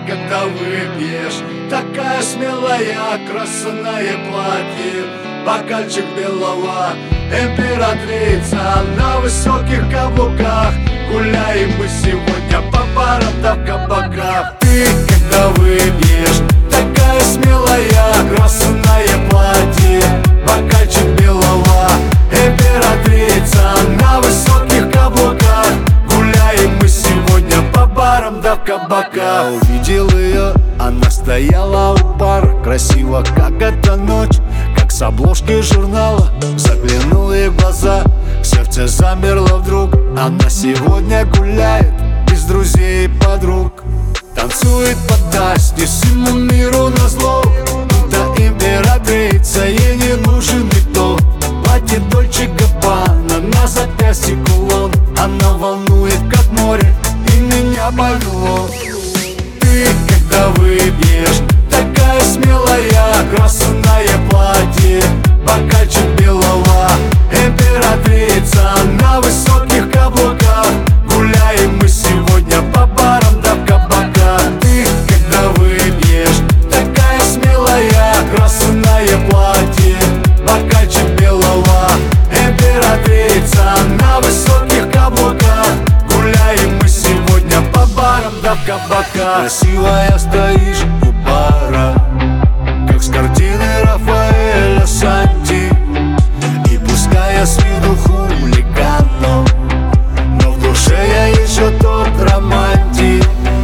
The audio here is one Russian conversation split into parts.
когда выпьешь. Такая смелая, красное платье, бокальчик белого, императрица на высоких каблуках. Гуляем мы сегодня по барам да в кабаках. Ты, когда выпьешь, такая смелая, красное платье, бокальчик белого, императрица на высоких каблуках. Гуляем мы сегодня по барам да в кабаках. Я увидел ее, она стояла у бара, красиво, как эта ночь, как с обложки журнала. Заглянул ей в глаза, сердце замерло вдруг. Она сегодня гуляет без друзей и подруг, танцует под дасть всему миру назло. Да императрица, ей не нужен никто. Платье Дольче Габбана, на запястье кулон. Она волнует, как море, и меня повело. Ты, когда выпьешь, такая смелая, красное платье, бокальчик белого, императрица на высоких каблуках. Гуляем мы сегодня по барам да в кабаках. Ты, когда выпьешь, такая смелая, красное платье, бокальчик белого, императрица на высоких каблуках. Гуляем мы сегодня по барам да в кабаках. Красивая стоишь у бара, как с картины Рафаэля Санти. И пускай я с виду хулиганом, но в душе я еще тот романтик.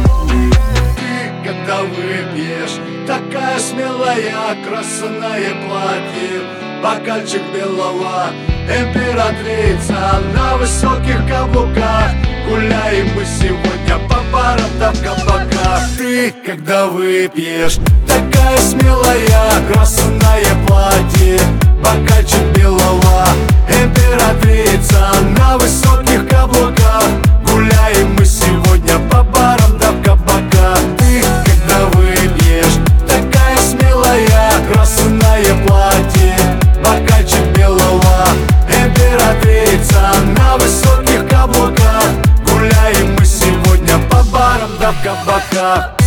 Ты, когда выпьешь, такая смелая, красное платье, бокальчик белого, императрица на высоких каблуках. Гуляем мы сегодня по барам да в кабаках. Ты, когда выпьешь, такая смелая, красное платье, бокальчик белого, императрица на высоких каблуках. Гуляем мы сегодня по барам да в кабаках. Ты, когда выпьешь, такая смелая, красное платье, бокальчик белого, императрица на высоких каблуках. Гуляем мы сегодня по барам да в кабаках.